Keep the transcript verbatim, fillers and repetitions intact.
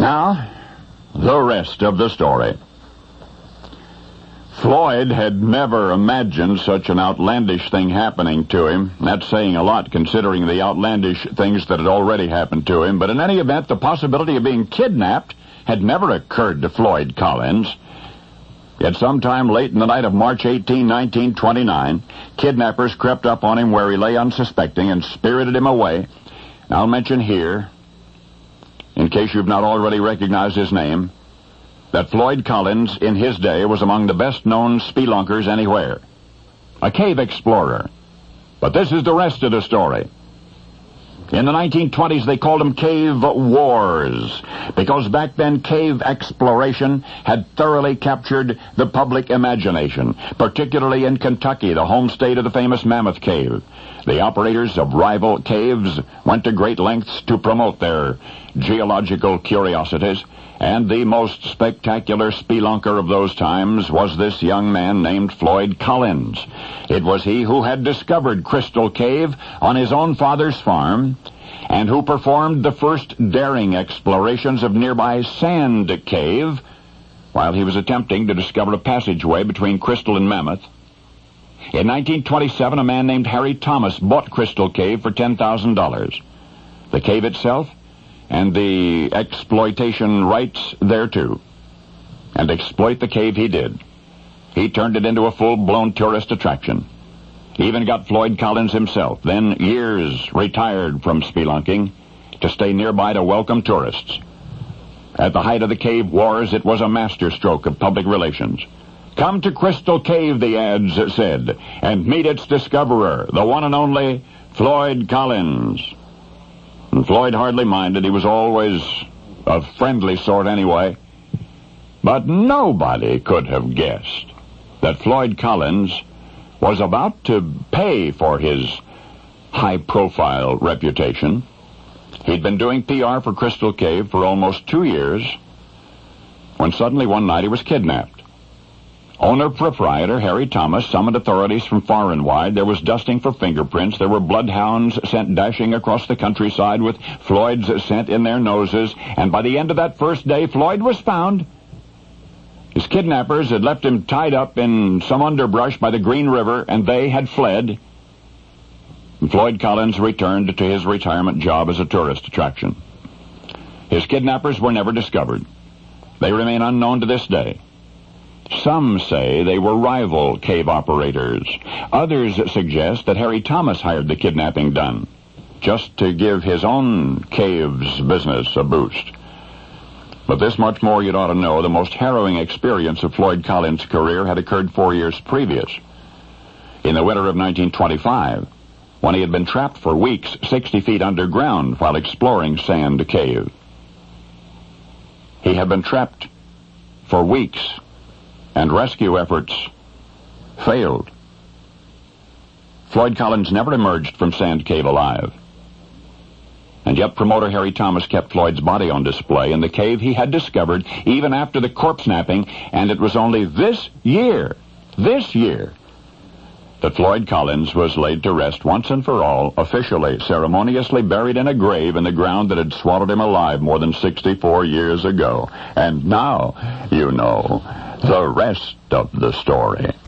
Now, the rest of the story. Floyd had never imagined such an outlandish thing happening to him. That's saying a lot, considering the outlandish things that had already happened to him. But in any event, the possibility of being kidnapped had never occurred to Floyd Collins. Yet sometime late in the night of March eighteenth, nineteen twenty-nine, kidnappers crept up on him where he lay unsuspecting and spirited him away. I'll mention here, in case you've not already recognized his name, that Floyd Collins, in his day, was among the best-known spelunkers anywhere. A cave explorer. But this is the rest of the story. In the nineteen twenties, they called them cave wars, because back then cave exploration had thoroughly captured the public imagination, particularly in Kentucky, the home state of the famous Mammoth Cave. The operators of rival caves went to great lengths to promote their geological curiosities, and the most spectacular spelunker of those times was this young man named Floyd Collins. It was he who had discovered Crystal Cave on his own father's farm, and who performed the first daring explorations of nearby Sand Cave while he was attempting to discover a passageway between Crystal and Mammoth. In nineteen twenty-seven, a man named Harry Thomas bought Crystal Cave for ten thousand dollars. The cave itself and the exploitation rights thereto. And exploit the cave he did. He turned it into a full-blown tourist attraction. He even got Floyd Collins himself, then years retired from spelunking, to stay nearby to welcome tourists. At the height of the cave wars, it was a masterstroke of public relations. Come to Crystal Cave, the ads said, and meet its discoverer, the one and only Floyd Collins. And Floyd hardly minded. He was always a friendly sort anyway. But nobody could have guessed that Floyd Collins was about to pay for his high-profile reputation. He'd been doing P R for Crystal Cave for almost two years when suddenly one night he was kidnapped. Owner-proprietor Harry Thomas summoned authorities from far and wide. There was dusting for fingerprints. There were bloodhounds sent dashing across the countryside with Floyd's scent in their noses. And by the end of that first day, Floyd was found. His kidnappers had left him tied up in some underbrush by the Green River, and they had fled. And Floyd Collins returned to his retirement job as a tourist attraction. His kidnappers were never discovered. They remain unknown to this day. Some say they were rival cave operators. Others suggest that Harry Thomas hired the kidnapping done, just to give his own cave's business a boost. But this much more you'd ought to know. The most harrowing experience of Floyd Collins' career had occurred four years previous. In the winter of nineteen twenty-five, when he had been trapped for weeks sixty feet underground while exploring Sand Cave. He had been trapped for weeks, and rescue efforts failed. Floyd Collins never emerged from Sand Cave alive. And yet promoter Harry Thomas kept Floyd's body on display in the cave he had discovered even after the corpse napping, and it was only this year, this year, that Floyd Collins was laid to rest once and for all, officially, ceremoniously buried in a grave in the ground that had swallowed him alive more than sixty-four years ago. And now, you know, the rest of the story.